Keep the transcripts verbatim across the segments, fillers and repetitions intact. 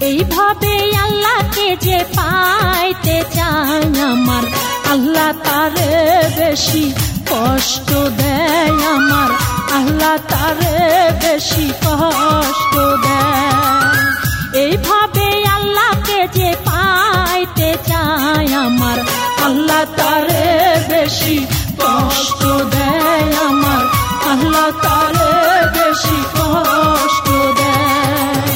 এইভাবে আল্লাহকে যে পাইতে চায় আমার, আল্লাহ তারে বেশি কষ্ট দেয় আমার, আল্লাহ তারে বেশি কষ্ট দেয়। এইভাবে আল্লাহকে যে পাইতে চায় আমার, আল্লাহ তারে বেশি কষ্ট দেয় আমার, আল্লাহ তারে বেশি কষ্ট দেয়।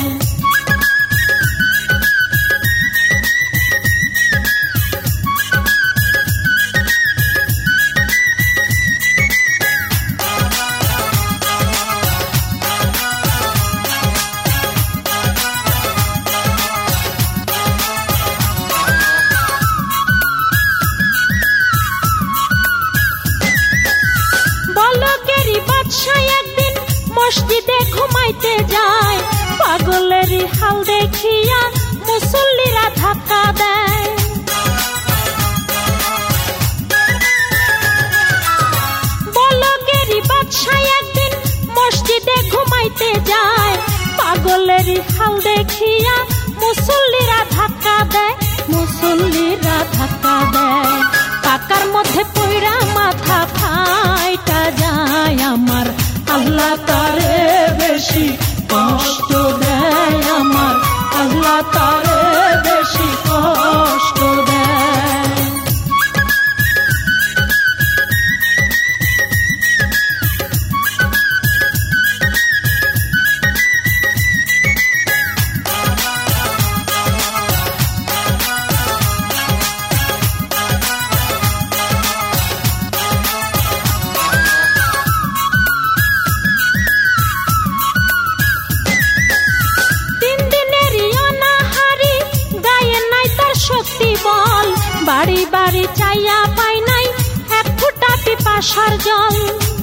বলকেরই বাদশা একদিন মসজিদে ঘুমাইতে যায়, পাগলেরই হাল দেখিয়া মুসল্লিরা ধাক্কা দেয়। বলকেরই বাদশা একদিন মসজিদে ঘুমাইতে যায়, পাগলেরই হাল দেখিয়া মুসল্লিরা ধাক্কা দেয়, মুসল্লিরা ধাক্কা দেয়। পাকার মধ্যে পইরা মাথা ফাইটা যায় আমার, আল্লাহ তারে বেশি কষ্ট দেয় আমার, আল্লাহ তারে বেশি কষ্ট দেয়। বাড়ি বাড়ি চাইয়া পাই নাই এক ফুটা পিপাসার জল।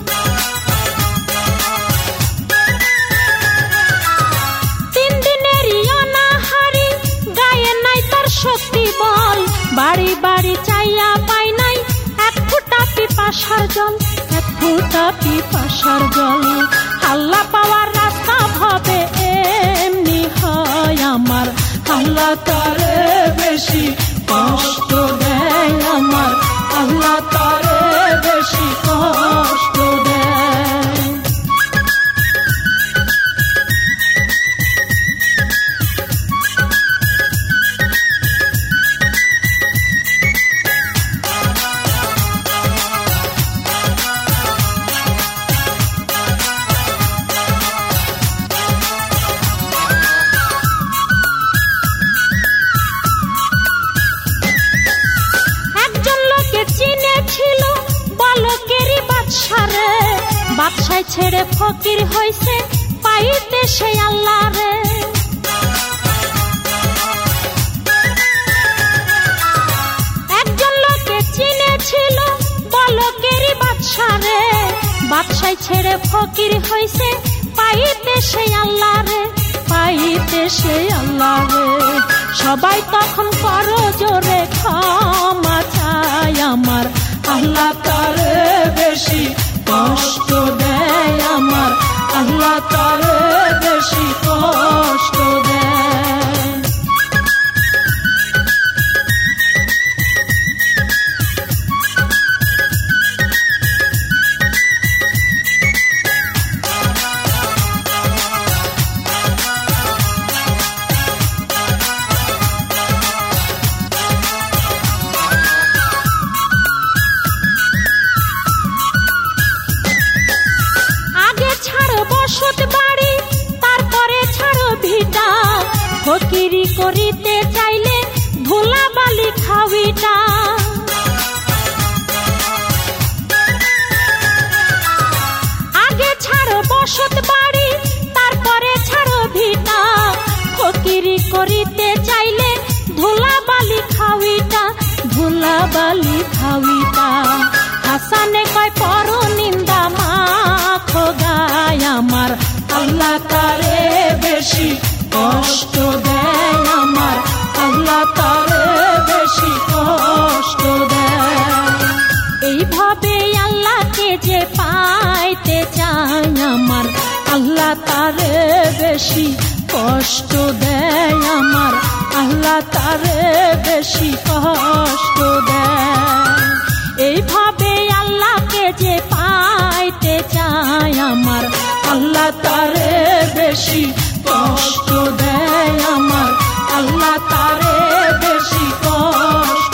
তিন দিনেরই অনাহারি, গায়ে নাই তার শক্তি বল, বাড়ি বাড়ি চাইয়া পাই নাই এক ফুটা পিপাসার জল, এক ফুটা পিপাসার জল। আল্লাহ পাওয়ার রাস্তা ভাবে এমনি হয় আমার, আল্লাহ তারে বেশি কষ্ট দেয় আমার, আল্লাহ তারে বেশি কষ্ট দেয়। বাদশায় ছেড়ে ফকির হইছে পাইতে সে আল্লাহ রে। একজন লোকে চিনেছিল বলকেরই বাদশা রে, বাদশায় ছেড়ে ফকির হইছে পাইতে সে আল্লাহ রে, পাইতে সে আল্লাহ রে। সবাই তখন করো জোরে ক্ষমা চায় আমার, আল্লাহ তারে বেশি কষ্ট দেয় আমার, আল্লাহ তারে বেশি কষ্ট দেয়। বসত বাড়ি তারপরে ছাড়ো ভিটা, ফকিরি করিতে চাইলে ধুলা বালি খাওয়িটা। আগে ছাড়ো বসত বাড়ি তারপরে ছাড়ো ভিটা, ফকিরি করিতে চাইলে ধুলা বালি খাওয়িটা, ধুলা বালি খাওয়িটা। হাসানে কয় পর নিন্দা মাখো গায় আমার, আল্লাহ তারে বেশি কষ্ট দেয় আমার, আল্লাহ তারে বেশি কষ্ট দেয়। এইভাবে আল্লাহকে যে পাইতে চায় আমার, আল্লাহ তারে বেশি কষ্ট দেয় আমার আল্লাহ তারে বেশি কষ্ট দেয়। এইভাবে আল্লাহকে যে পাইতে চায় আমার আল্লাহ তারে বেশি কষ্ট দেয় আমার আল্লাহ তারে বেশি কষ্ট